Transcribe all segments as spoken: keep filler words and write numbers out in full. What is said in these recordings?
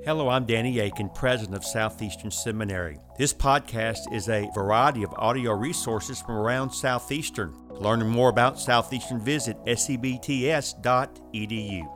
Hello, I'm Danny Aiken, president of Southeastern Seminary. This podcast is a variety of audio resources from around Southeastern. Learning more about Southeastern, visit S E B T S dot E D U.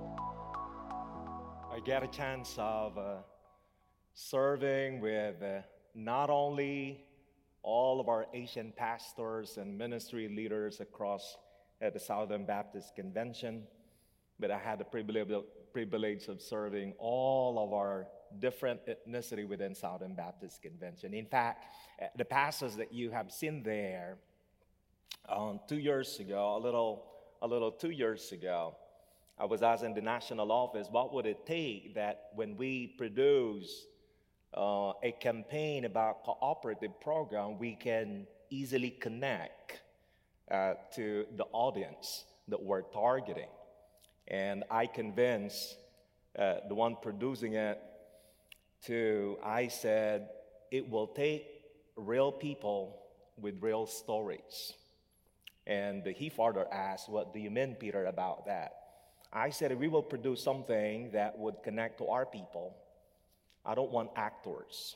I get a chance of uh, serving with uh, not only all of our Asian pastors and ministry leaders across at the Southern Baptist Convention, but I had the privilege, privilege of serving all of our different ethnicity within Southern Baptist Convention. In fact, the pastors that you have seen there um, two years ago, a little, a little two years ago, I was asked in the national office, what would it take that when we produce uh, a campaign about cooperative program, we can easily connect uh, to the audience that we're targeting. And I convinced uh, the one producing it to, I said, it will take real people with real stories. And he further asked, what do you mean, Peter, about that? I said, we will produce something that would connect to our people. I don't want actors.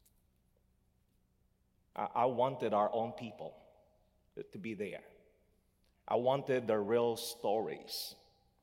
I, I wanted our own people to be there. I wanted the real stories.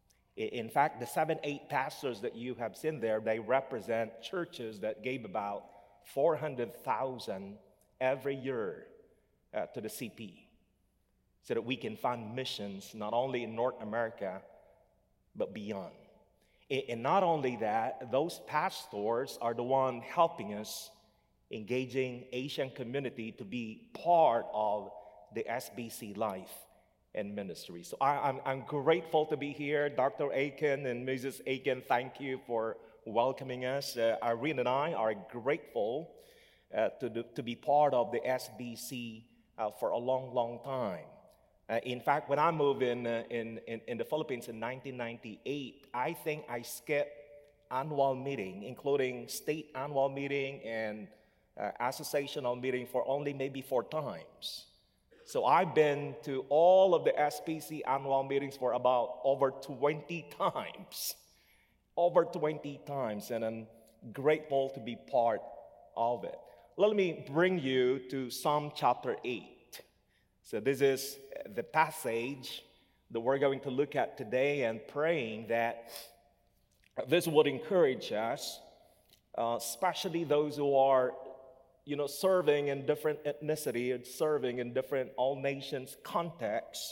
In fact, the seven, eight pastors that you have seen there, they represent churches that gave about four hundred thousand every year uh, to the C P, so that we can fund missions not only in North America, but beyond. And not only that, those pastors are the one helping us engaging Asian community to be part of the S B C life and ministry. So I, I'm, I'm grateful to be here. Doctor Aiken and Missus Aiken, thank you for welcoming us. Uh, Irene and I are grateful uh, to, do, to be part of the S B C uh, for a long, long time. Uh, in fact, when I moved in, uh, in, in, in the Philippines in nineteen ninety-eight, I think I skipped annual meeting, including state annual meeting and uh, associational meeting for only maybe four times. So I've been to all of the S P C annual meetings for about over twenty times. Over twenty times, and I'm grateful to be part of it. Let me bring you to Psalm chapter eight. So this is the passage that we're going to look at today, and praying that this would encourage us, uh, especially those who are you know, serving in different ethnicity and serving in different all nations contexts.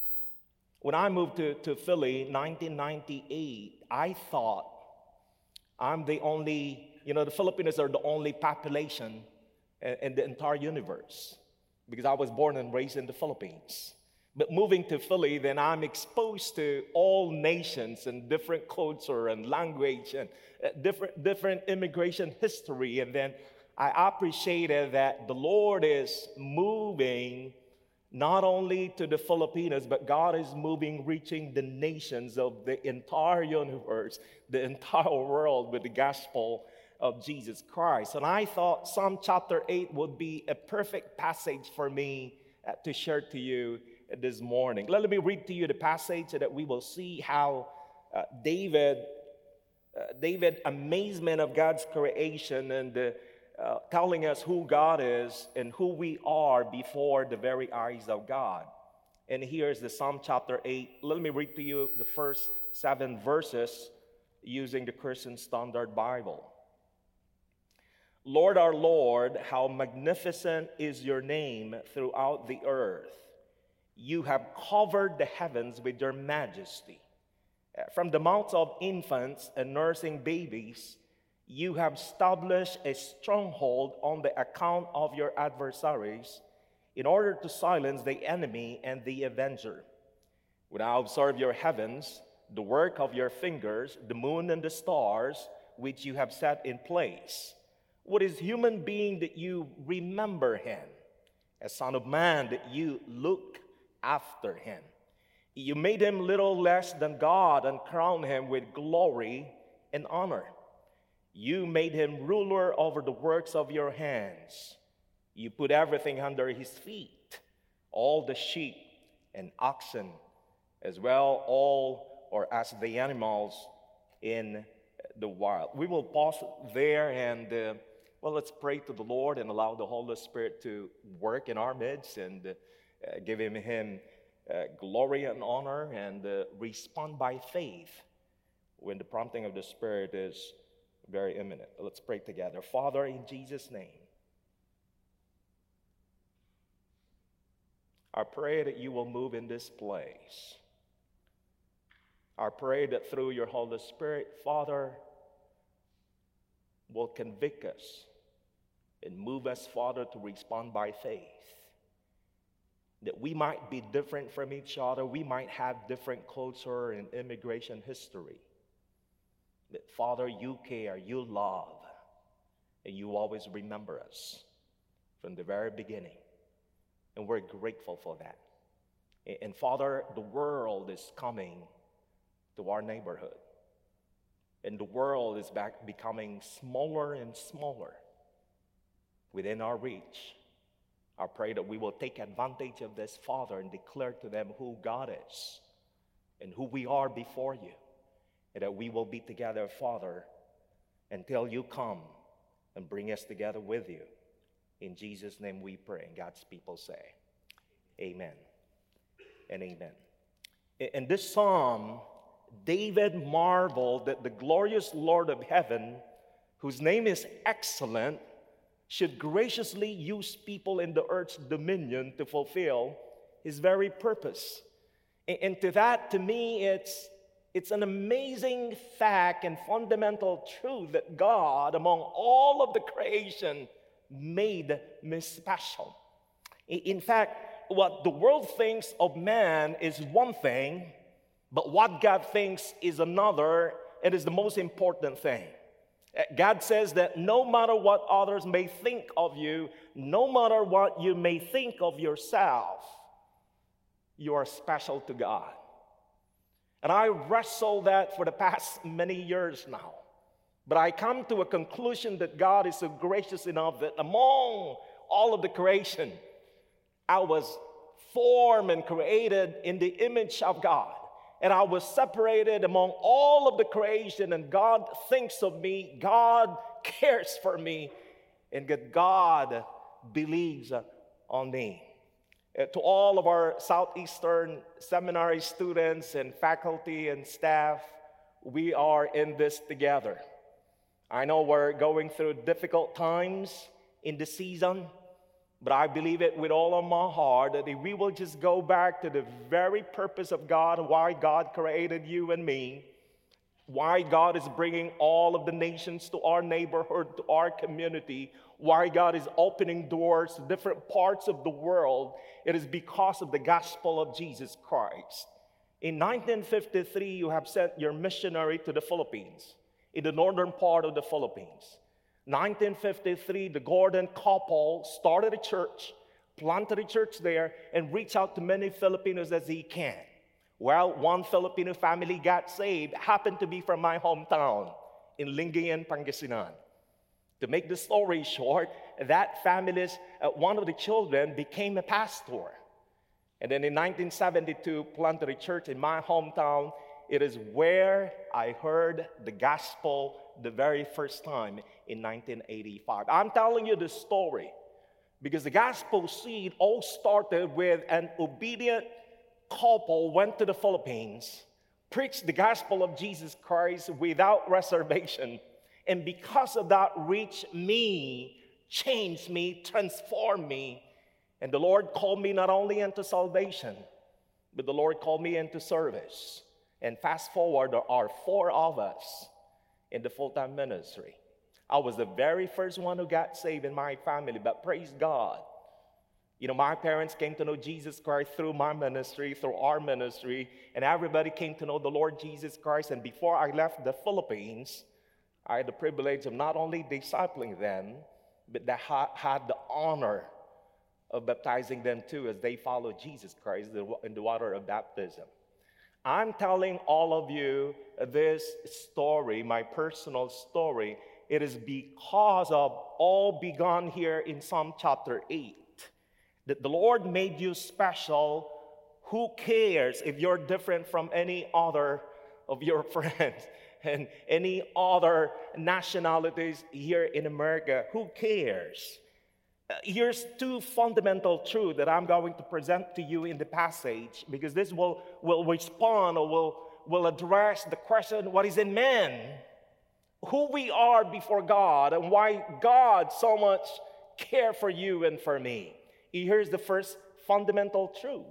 When I moved to, to Philly in nineteen ninety-eight, I thought I'm the only, you know, the Filipinos are the only population in, in the entire universe, because I was born and raised in the Philippines. But moving to Philly, then I'm exposed to all nations and different culture and language and uh, different, different immigration history. And then I appreciated that the Lord is moving not only to the Filipinos, but God is moving, reaching the nations of the entire universe, the entire world with the gospel of Jesus Christ. And I thought Psalm chapter eight would be a perfect passage for me uh, to share to you this morning. Let me read to you the passage so that we will see how uh, David, uh, David amazement of God's creation and the Uh, telling us who God is and who we are before the very eyes of God. And here's the Psalm chapter eight. Let me read to you the first seven verses using the Christian Standard Bible. Lord, our Lord, how magnificent is your name throughout the earth. You have covered the heavens with your majesty. From the mouths of infants and nursing babies, you have established a stronghold on the account of your adversaries, in order to silence the enemy and the avenger. When I observe your heavens, the work of your fingers, the moon and the stars, which you have set in place, what is human being that you remember him? A son of man that you look after him. You made him little less than God and crowned him with glory and honor. You made him ruler over the works of your hands. You put everything under his feet, all the sheep and oxen, as well all or as the animals in the wild. We will pause there and, uh, well, let's pray to the Lord and allow the Holy Spirit to work in our midst and uh, give him, him uh, glory and honor and uh, respond by faith when the prompting of the Spirit is very imminent. Let's pray together. Father, in Jesus' name, I pray that you will move in this place. I pray that through your Holy Spirit, Father, will convict us and move us, Father, to respond by faith. That we might be different from each other. We might have different culture and immigration history. That, Father, you care, you love, and you always remember us from the very beginning. And we're grateful for that. And Father, the world is coming to our neighborhood. And the world is back becoming smaller and smaller within our reach. I pray that we will take advantage of this, Father, and declare to them who God is and who we are before you. And that we will be together, Father, until you come and bring us together with you. In Jesus' name we pray. And God's people say, amen and amen. In this psalm, David marveled that the glorious Lord of heaven, whose name is excellent, should graciously use people in the earth's dominion to fulfill his very purpose. And to that, to me, it's It's an amazing fact and fundamental truth that God, among all of the creation, made me special. In fact, what the world thinks of man is one thing, but what God thinks is another. It is the most important thing. God says that no matter what others may think of you, no matter what you may think of yourself, you are special to God. And I wrestle that for the past many years now. But I come to a conclusion that God is so gracious enough that among all of the creation, I was formed and created in the image of God. And I was separated among all of the creation, and God thinks of me, God cares for me, and that God believes on me. Uh, to all of our Southeastern Seminary students and faculty and staff, we are in this together. I know we're going through difficult times in the season, but I believe it with all of my heart that if we will just go back to the very purpose of God, why God created you and me, why God is bringing all of the nations to our neighborhood, to our community, why God is opening doors to different parts of the world, it is because of the gospel of Jesus Christ. In nineteen fifty-three, you have sent your missionary to the Philippines, in the northern part of the Philippines. nineteen fifty-three, the Gordon couple started a church, planted a church there, and reached out to many Filipinos as he can. Well, one Filipino family got saved, happened to be from my hometown in Lingayen, Pangasinan. To make the story short, that family's, uh, one of the children became a pastor. And then in nineteen seventy-two, planted a church in my hometown. It is where I heard the gospel the very first time in nineteen eighty-five. I'm telling you this story because the gospel seed all started with an obedient couple went to the Philippines, preached the gospel of Jesus Christ without reservation. And because of that, reached me, changed me, transformed me. And the Lord called me not only into salvation, but the Lord called me into service. And fast forward, there are four of us in the full-time ministry. I was the very first one who got saved in my family, but praise God. You know, my parents came to know Jesus Christ through my ministry, through our ministry, and everybody came to know the Lord Jesus Christ. And before I left the Philippines, I had the privilege of not only discipling them, but that ha- had the honor of baptizing them too as they follow Jesus Christ in the water of baptism. I'm telling all of you this story, my personal story. It is because of all begun here in Psalm chapter eight, that the Lord made you special. Who cares if you're different from any other of your friends? and any other nationalities here in America. Who cares? Uh, Here's two fundamental truths that I'm going to present to you in the passage, because this will, will respond or will, will address the question, what is in man? Who we are before God, and why God so much care for you and for me. Here's the first fundamental truth.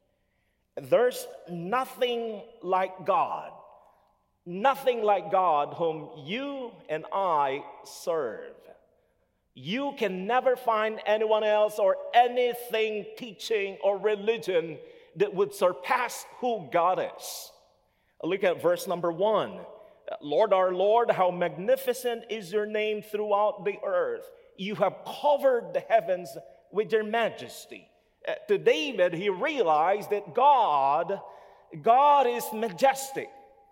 There's nothing like God. Nothing like God whom you and I serve. You can never find anyone else or anything, teaching or religion that would surpass who God is. Look at verse number one. Lord, our Lord, how magnificent is your name throughout the earth. You have covered the heavens with your majesty. Uh, to David, he realized that God, God is majestic.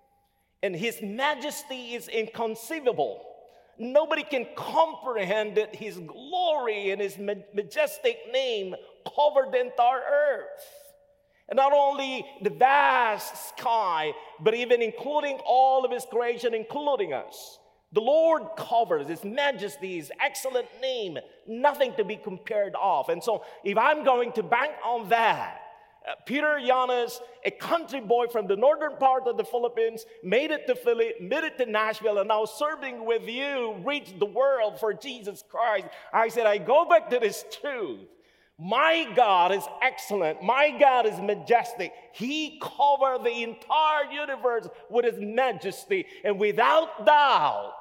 And his majesty is inconceivable. Nobody can comprehend that his glory and his majestic name covered the entire earth. And not only the vast sky, but even including all of his creation, including us. The Lord covers his majesty, his excellent name, nothing to be compared of. And so if I'm going to bank on that, uh, Peter Yanes, a country boy from the northern part of the Philippines, made it to Philly, made it to Nashville, and now serving with you, reached the world for Jesus Christ. I said, I go back to this truth. My God is excellent. My God is majestic. He covered the entire universe with his majesty. And without doubt,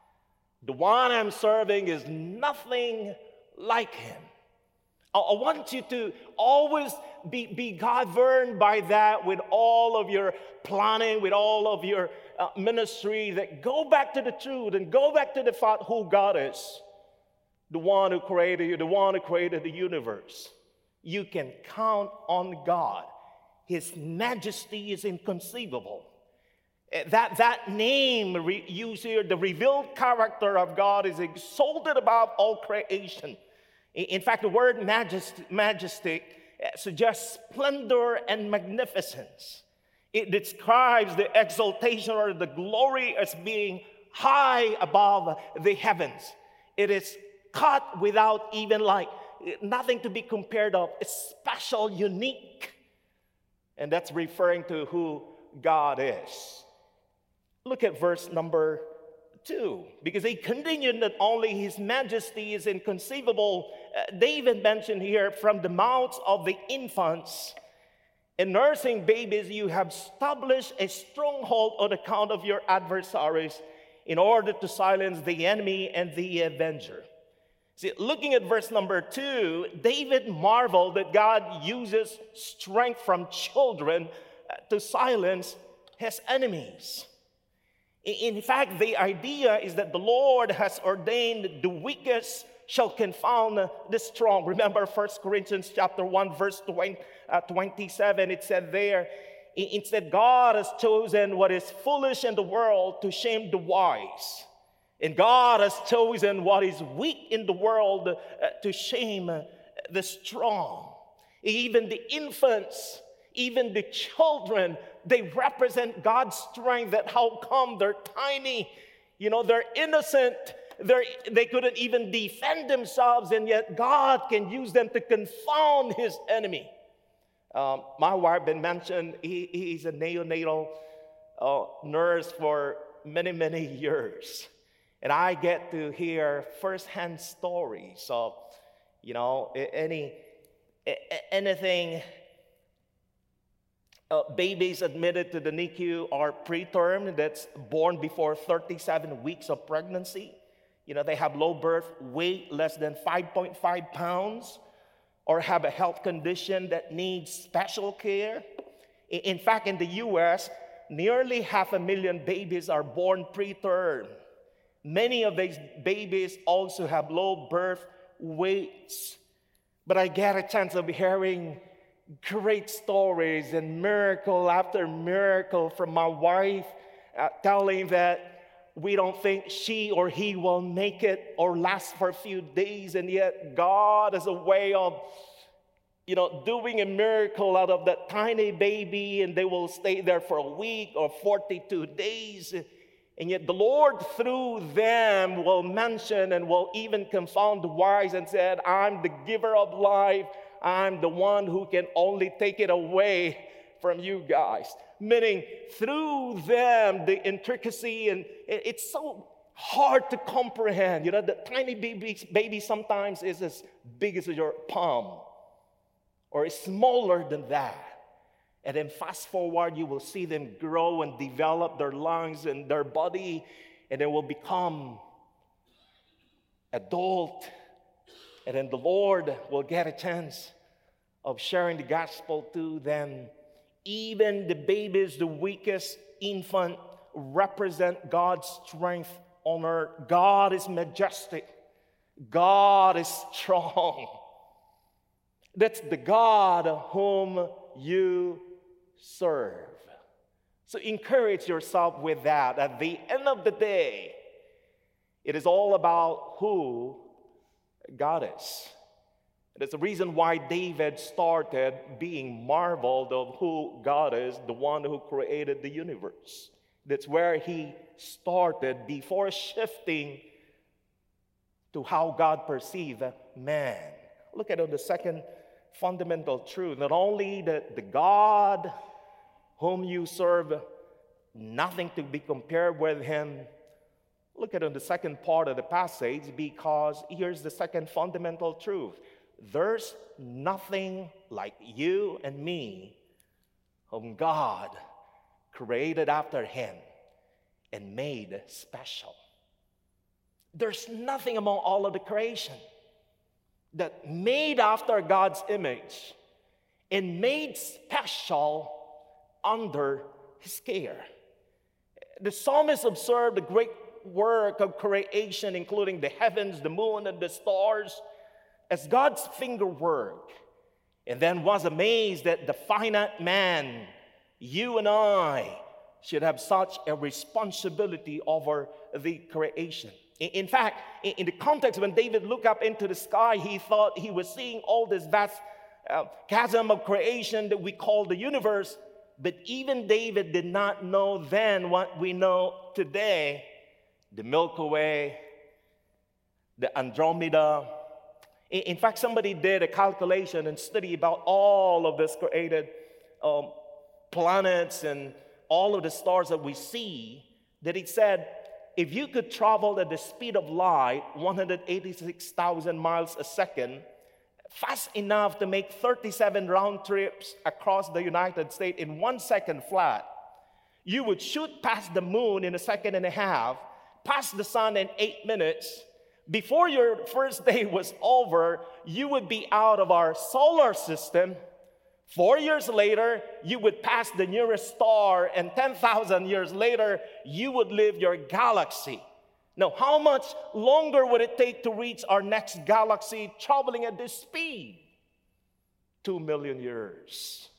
the one I'm serving is nothing like him. I, I want you to always be, be governed by that with all of your planning, with all of your uh, ministry, that go back to the truth and go back to the fact who God is. The one who created you, the one who created the universe. You can count on God. His majesty is inconceivable. That, that name re- used here, the revealed character of God, is exalted above all creation. In fact, the word majesty, majestic suggests splendor and magnificence. It describes the exaltation or the glory as being high above the heavens. It is cut without even like nothing to be compared of. It's special, unique. And that's referring to who God is. Look at verse number two. Because he continued that only his majesty is inconceivable. Uh, David mentioned here, from the mouths of the infants and nursing babies, you have established a stronghold on account of your adversaries in order to silence the enemy and the avenger. See, looking at verse number two, David marveled that God uses strength from children to silence his enemies. In fact, the idea is that the Lord has ordained the weakest shall confound the strong. Remember First Corinthians chapter one, verse twenty-seven, it said there, instead God has chosen what is foolish in the world to shame the wise. And God has chosen what is weak in the world uh, to shame uh, the strong. Even the infants, even the children, they represent God's strength. That how come they're tiny, you know, they're innocent, they're, they couldn't even defend themselves, and yet God can use them to confound his enemy. Um, my wife been mentioned, he, he's a neonatal uh, nurse for many, many years. And I get to hear firsthand stories of, you know, any, anything, uh, babies admitted to the N I C U are preterm, that's born before thirty-seven weeks of pregnancy. You know, they have low birth weight, less than five point five pounds, or have a health condition that needs special care. In fact, in the U S, nearly half a million babies are born preterm. Many of these babies also have low birth weights. But I get a chance of hearing great stories and miracle after miracle from my wife, uh, telling that we don't think she or he will make it or last for a few days, and yet God has a way of, you know, doing a miracle out of that tiny baby, and they will stay there for a week or forty-two days. And yet the Lord through them will mention and will even confound the wise and said, I'm the giver of life. I'm the one who can only take it away from you guys. Meaning through them, the intricacy, and it's so hard to comprehend. You know, the tiny baby, baby sometimes is as big as your palm or is smaller than that. And then fast forward, you will see them grow and develop their lungs and their body, and they will become adult. And then the Lord will get a chance of sharing the gospel to them. Even the babies, the weakest infant, represent God's strength on earth. God is majestic. God is strong. That's the God whom you serve. So encourage yourself with that. At the end of the day, it is all about who God is. That's the reason why David started being marveled of who God is, the one who created the universe. That's where he started before shifting to how God perceived man. Look at the second fundamental truth. Not only that the God whom you serve, nothing to be compared with him. Look at the second part of the passage, because here's the second fundamental truth. There's nothing like you and me whom God created after him and made special. There's nothing among all of the creation that made after God's image and made special under his care. The psalmist observed the great work of creation, including the heavens, the moon, and the stars, as God's fingerwork, and then was amazed that the finite man, you and I, should have such a responsibility over the creation. In fact, in the context, when David looked up into the sky, he thought he was seeing all this vast uh, chasm of creation that we call the universe. But even David did not know then what we know today. The Milky Way, the Andromeda. In fact, somebody did a calculation and study about all of this created um, planets and all of the stars that we see, that it said, if you could travel at the speed of light, one hundred eighty-six thousand miles a second, fast enough to make thirty-seven round trips across the United States in one second flat, you would shoot past the moon in a second and a half, past the sun in eight minutes. Before your first day was over, you would be out of our solar system. Four years later, you would pass the nearest star, and ten thousand years later, you would leave your galaxy. Now, how much longer would it take to reach our next galaxy traveling at this speed? Two million years.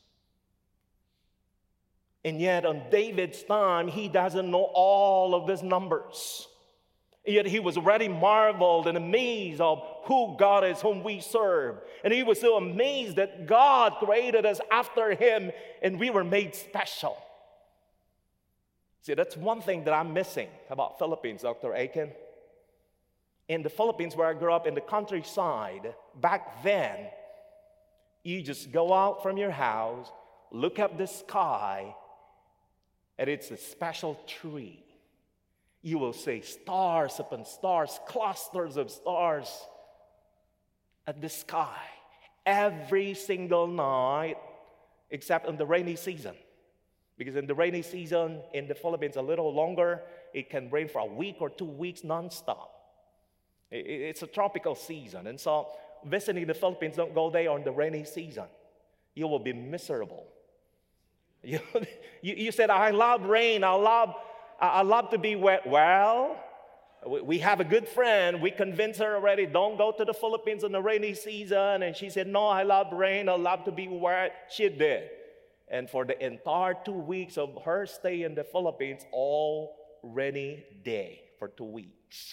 And yet, on David's time, he doesn't know all of these numbers. Yet he was already marveled and amazed of who God is, whom we serve. And he was so amazed that God created us after him and we were made special. See, that's one thing that I'm missing about Philippines, Doctor Aiken. In the Philippines, where I grew up in the countryside, back then, you just go out from your house, look up the sky, and it's a special tree. You will see stars upon stars, clusters of stars at the sky every single night, except in the rainy season. Because in the rainy season in the Philippines, a little longer, it can rain for a week or two weeks nonstop. It's a tropical season. And so visiting the Philippines, don't go there on the rainy season. You will be miserable. You, you, you said, I love rain, I love I love to be wet. Well, we have a good friend. We convinced her already, don't go to the Philippines in the rainy season. And she said, no, I love rain. I love to be wet. She did. And for the entire two weeks of her stay in the Philippines, all rainy day for two weeks.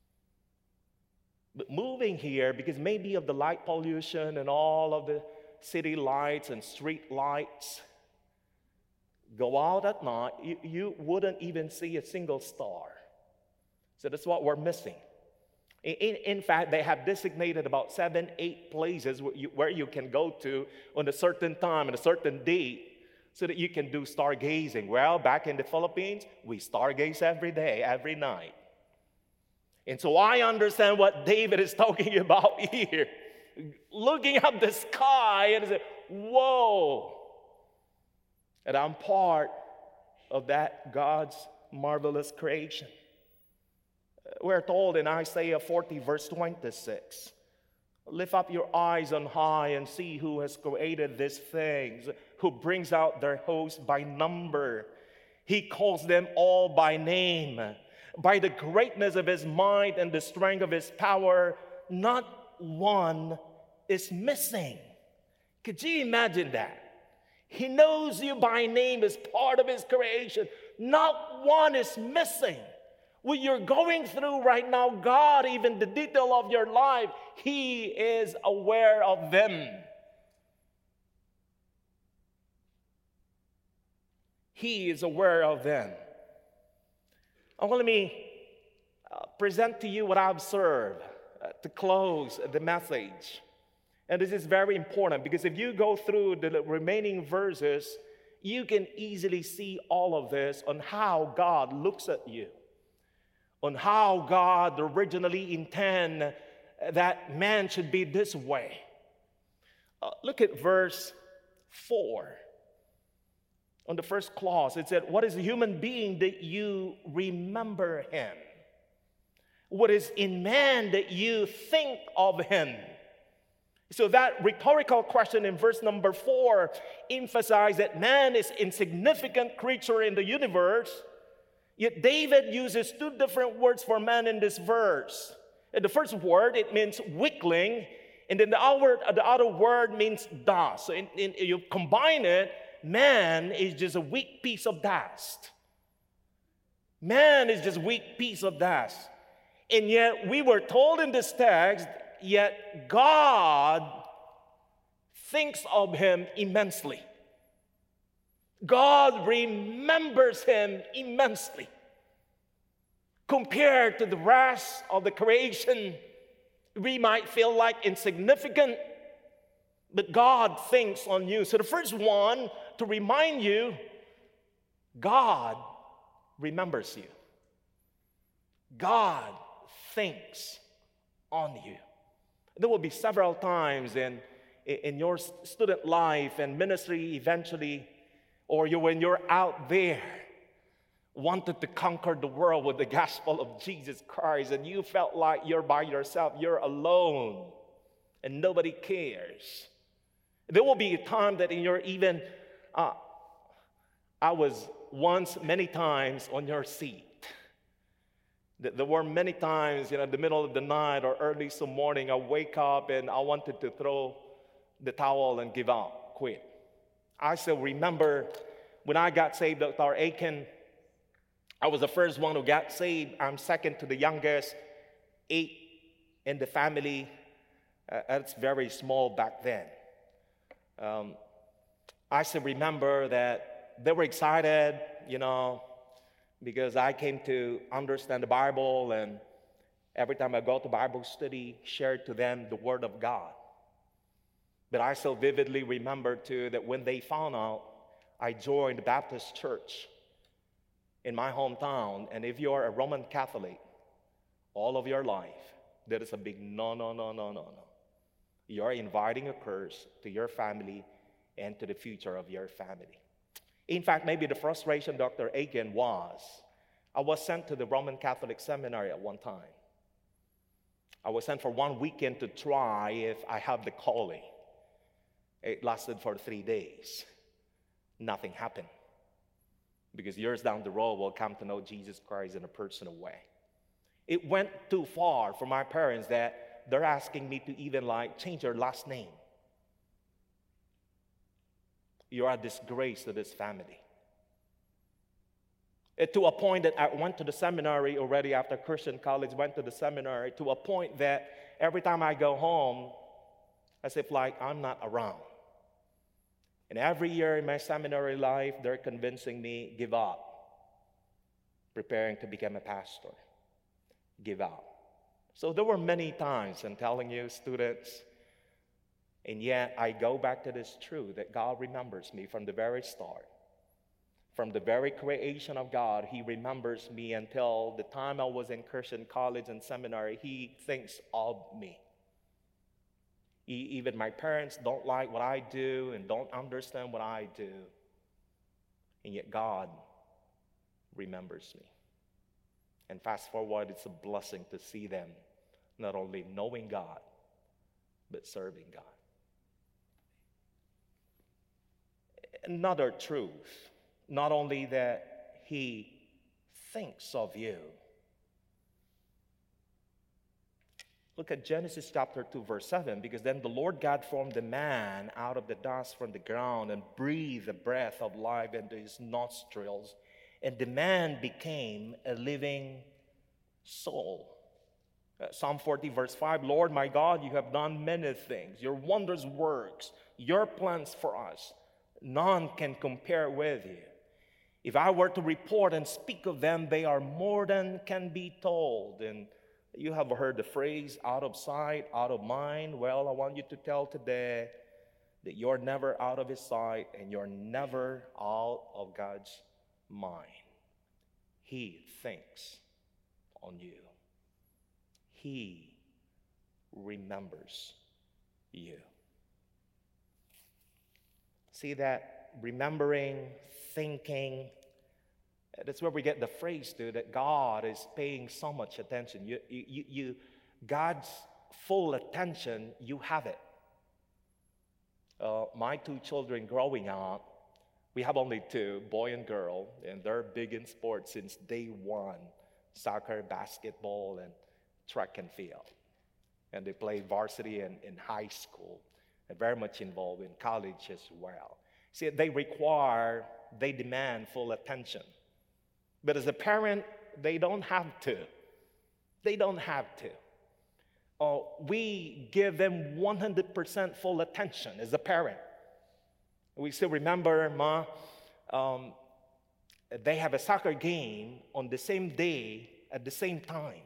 But moving here, because maybe of the light pollution and all of the city lights and street lights, go out at night, you, you wouldn't even see a single star. So that's what we're missing. In, in fact, they have designated about seven, eight places where you, where you can go to on a certain time and a certain date so that you can do stargazing. Well, back in the Philippines, we stargaze every day, every night. And so I understand what David is talking about here. Looking up the sky and say, whoa. And I'm part of that God's marvelous creation. We're told in Isaiah forty, verse twenty-six, lift up your eyes on high and see who has created these things, who brings out their host by number. He calls them all by name. By the greatness of his might and the strength of his power, not one is missing. Could you imagine that? He knows you by name as part of his creation. Not one is missing. What you're going through right now, God, even the detail of your life, he is aware of them. He is aware of them. Oh, let me uh, present to you what I observed uh, to close the message. And this is very important because if you go through the remaining verses, you can easily see all of this on how God looks at you, on how God originally intended that man should be this way. Uh, look at verse four. On the first clause, it said, what is a human being that you remember him? What is in man that you think of him? So that rhetorical question in verse number four emphasized that man is an insignificant creature in the universe. Yet David uses two different words for man in this verse. And the first word, it means weakling. And then the other, the other word means dust. So in, in, you combine it, man is just a weak piece of dust. Man is just a weak piece of dust. And yet we were told in this text, yet God thinks of him immensely. God remembers him immensely. Compared to the rest of the creation, we might feel like insignificant, but God thinks on you. So the first one, to remind you, God remembers you. God thinks on you. There will be several times in, in your student life and ministry eventually, or you, when you're out there, wanted to conquer the world with the gospel of Jesus Christ, and you felt like you're by yourself, you're alone, and nobody cares. There will be a time that in your even, uh, I was once many times on your seat. There were many times, you know, in the middle of the night or early some morning, I wake up and I wanted to throw the towel and give up, quit. I still remember when I got saved, Doctor Aiken, I was the first one who got saved. I'm second to the youngest, eight in the family. Uh, that's very small back then. Um, I still remember that they were excited, you know, because I came to understand the Bible, and every time I go to Bible study, share to them the Word of God. But I still vividly remember, too, that when they found out I joined the Baptist church in my hometown, and if you're a Roman Catholic all of your life, that is a big no, no, no, no, no, no. You're inviting a curse to your family and to the future of your family. In fact, maybe the frustration, Doctor Aiken, was I was sent to the Roman Catholic seminary at one time. I was sent for one weekend to try if I have the calling. It lasted for three days. Nothing happened. Because years down the road, we'll come to know Jesus Christ in a personal way. It went too far for my parents that they're asking me to even like change your last name. You are a disgrace to this family. It, to a point that I went to the seminary already after Christian college, went to the seminary, to a point that every time I go home, as if like I'm not around. And every year in my seminary life, they're convincing me, give up. Preparing to become a pastor. Give up. So there were many times, I'm telling you, students, and yet I go back to this truth that God remembers me from the very start. From the very creation of God, He remembers me until the time I was in Christian college and seminary. He thinks of me. He, even my parents don't like what I do and don't understand what I do. And yet God remembers me. And fast forward, it's a blessing to see them not only knowing God, but serving God. Another truth, not only that He thinks of you. Look at Genesis chapter two, verse seven, because then the Lord God formed the man out of the dust from the ground and breathed the breath of life into his nostrils, and the man became a living soul. Uh, Psalm forty, verse five, Lord my God, you have done many things. Your wondrous works, your plans for us, none can compare with you. If I were to report and speak of them, they are more than can be told. And you have heard the phrase, out of sight, out of mind. Well, I want you to tell today that you're never out of His sight and you're never out of God's mind. He thinks on you. He remembers you. See that remembering, thinking, that's where we get the phrase, too, that God is paying so much attention. You, you, you, God's full attention, you have it. Uh, my two children growing up, we have only two, boy and girl, and they're big in sports since day one. Soccer, basketball, and track and field. And they play varsity and in high school, and very much involved in college as well. See, they require, they demand full attention. But as a parent, they don't have to. They don't have to. Oh, we give them one hundred percent full attention as a parent. We still remember, Ma, um, they have a soccer game on the same day at the same time.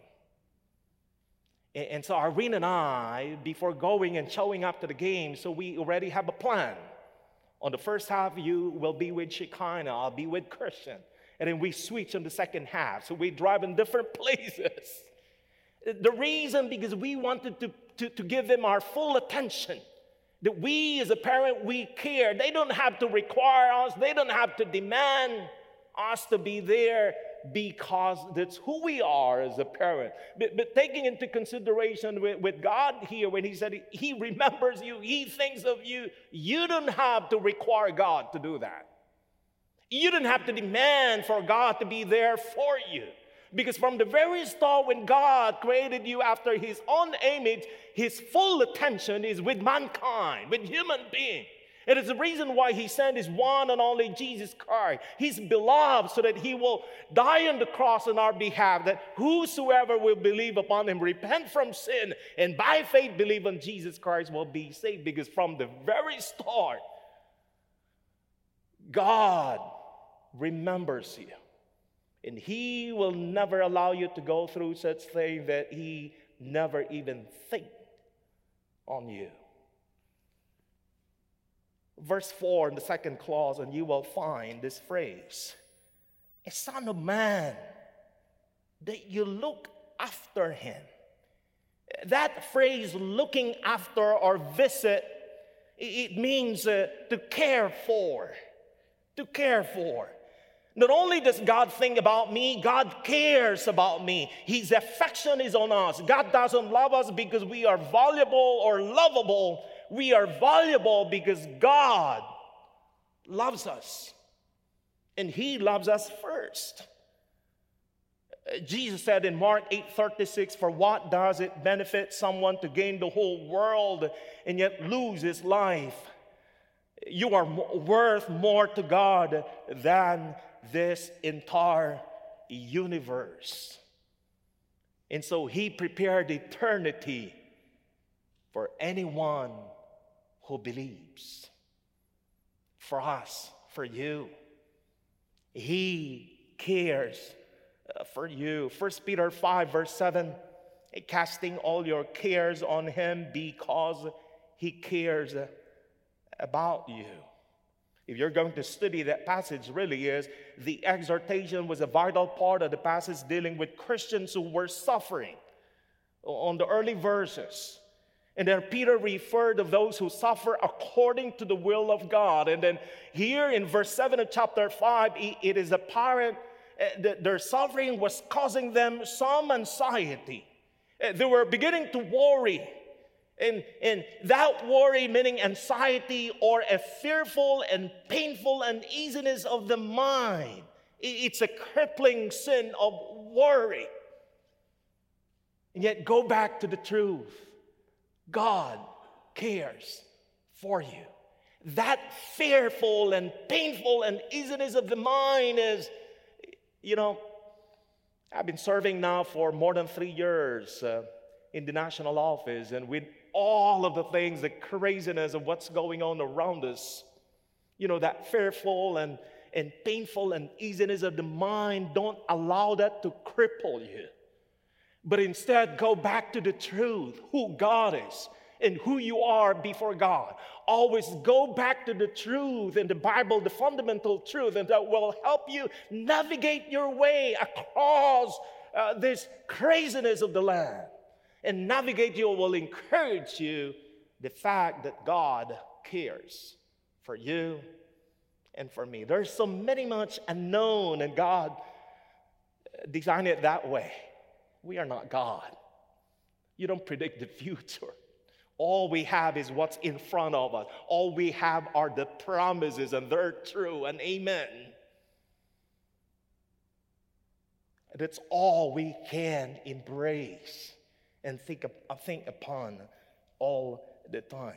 And, and so Irene and I, before going and showing up to the game, so we already have a plan. On the first half, you will be with Shekinah, I'll be with Christian. And then we switch on the second half. So we drive in different places. The reason, because we wanted to, to, to give them our full attention. That we as a parent, we care. They don't have to require us. They don't have to demand us to be there because that's who we are as a parent. But, but taking into consideration with, with God here, when He said He remembers you, He thinks of you, you don't have to require God to do that. You don't have to demand for God to be there for you. Because from the very start, when God created you after His own image, His full attention is with mankind, with human beings. It is the reason why He sent His one and only Jesus Christ, His beloved, so that He will die on the cross on our behalf, that whosoever will believe upon Him, repent from sin, and by faith believe on Jesus Christ will be saved. Because from the very start, God remembers you. And He will never allow you to go through such thing that He never even think on you. Verse four in the second clause, and you will find this phrase, a son of man, that you look after him. That phrase, looking after or visit, it means uh, to care for, to care for. Not only does God think about me, God cares about me. His affection is on us. God doesn't love us because we are valuable or lovable. We are valuable because God loves us. And He loves us first. Jesus said in Mark eight thirty-six, for what does it benefit someone to gain the whole world and yet lose his life? You are worth more to God than this entire universe. And so He prepared eternity for anyone who believes. for us, for you. He cares uh, for you. First Peter five, verse seven, casting all your cares on him because he cares about you. If you're going to study that passage, really is, the exhortation was a vital part of the passage dealing with Christians who were suffering on the early verses. And then Peter referred to those who suffer according to the will of God. And then here in verse seven of chapter five, it is apparent that their suffering was causing them some anxiety. They were beginning to worry. And, and that worry, meaning anxiety or a fearful and painful uneasiness of the mind. It's a crippling sin of worry. And yet go back to the truth. God cares for you. That fearful and painful uneasiness of the mind is, you know, I've been serving now for more than three years uh, in the national office, and with all of the things, the craziness of what's going on around us, you know, that fearful and, and painful uneasiness of the mind, don't allow that to cripple you. But instead, go back to the truth, who God is and who you are before God. Always go back to the truth in the Bible, the fundamental truth, and that will help you navigate your way across uh, this craziness of the land. And navigate you will encourage you the fact that God cares for you and for me. There's so many much unknown, and God designed it that way. We are not God. You don't predict the future. All we have is what's in front of us. All we have are the promises, and they're true, and amen. That's all we can embrace and think, of, think upon all the time.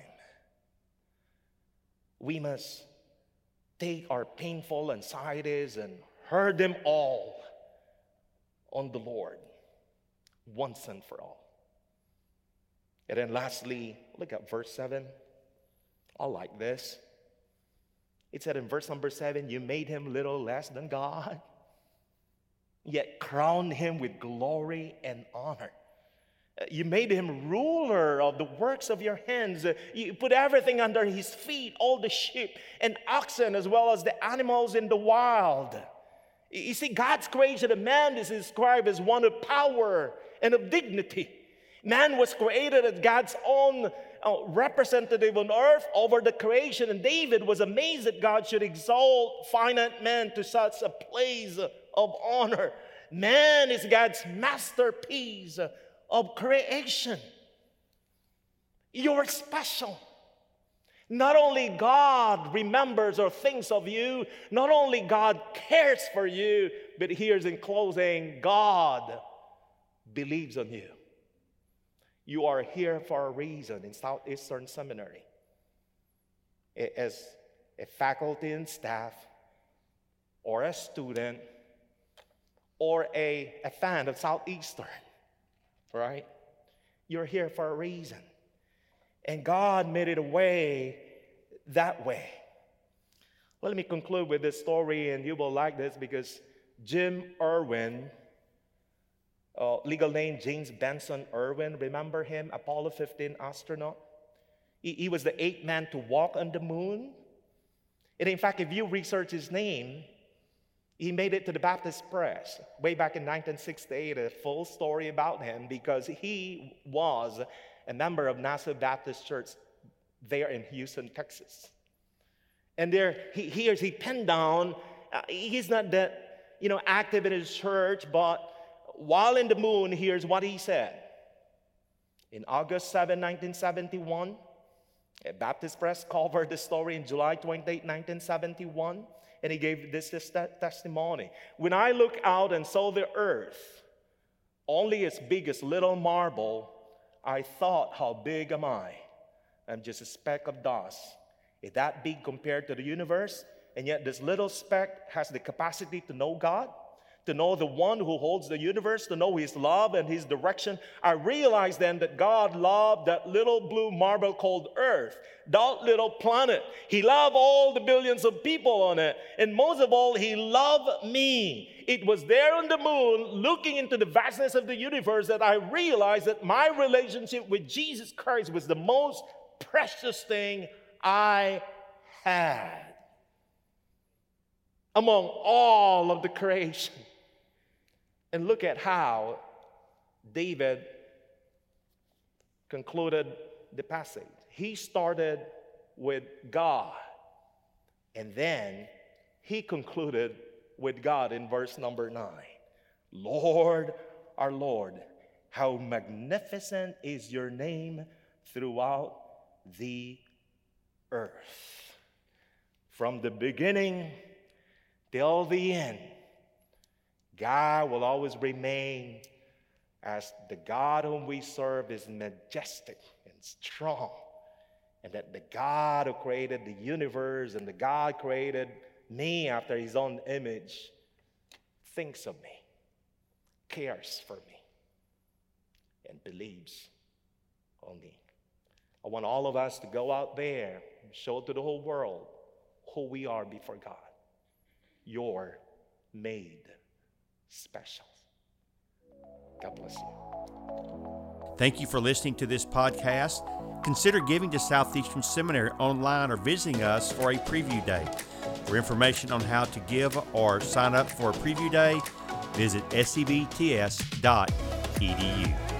We must take our painful anxieties and hurl them all on the Lord once and for all. And then lastly, look at verse seven. I like this. It said in verse number seven, you made him little less than God, yet crowned him with glory and honor. You made him ruler of the works of your hands. You put everything under his feet, all the sheep and oxen, as well as the animals in the wild. You see, God's creation of man is described as one of power and of dignity. Man was created as God's own uh, representative on earth over the creation, and David was amazed that God should exalt finite man to such a place of honor. Man is God's masterpiece of creation. You're special. Not only God remembers or thinks of you, not only God cares for you, but here's in closing, God believes on you. You are here for a reason in Southeastern Seminary. As a faculty and staff, or a student, or a, a fan of Southeastern. Right? You're here for a reason. And God made it a way that way. Let me conclude with this story, and you will like this because Jim Irwin, uh, legal name James Benson Irwin, remember him, Apollo fifteen astronaut? He, he was the eighth man to walk on the moon. And in fact, if you research his name, he made it to the Baptist Press way back in nineteen sixty-eight, a full story about him, because he was a member of Nazareth Baptist Church there in Houston, Texas. And there, he, here's, he penned down, uh, he's not that, you know, active in his church, but while in the moon, here's what he said. In August seventh, nineteen seventy-one, a Baptist Press covered the story in July twenty-eighth, nineteen seventy-one. And he gave this, this testimony. When I looked out and saw the earth, only as big as little marble, I thought, how big am I? I'm just a speck of dust. Is that big compared to the universe? And yet this little speck has the capacity to know God, to know the one who holds the universe, to know his love and his direction, I realized then that God loved that little blue marble called Earth, that little planet. He loved all the billions of people on it. And most of all, he loved me. It was there on the moon, looking into the vastness of the universe, that I realized that my relationship with Jesus Christ was the most precious thing I had among all of the creation. And look at how David concluded the passage. He started with God, and then he concluded with God in verse number nine. Lord, our Lord, how magnificent is your name throughout the earth. From the beginning till the end, God will always remain as the God whom we serve is majestic and strong. And that the God who created the universe and the God created me after his own image thinks of me, cares for me, and believes on me. I want all of us to go out there and show to the whole world who we are before God. You're made special. God bless you. Thank you for listening to this podcast. Consider giving to Southeastern Seminary online or visiting us for a preview day. For information on how to give or sign up for a preview day, visit S E B T S dot E D U.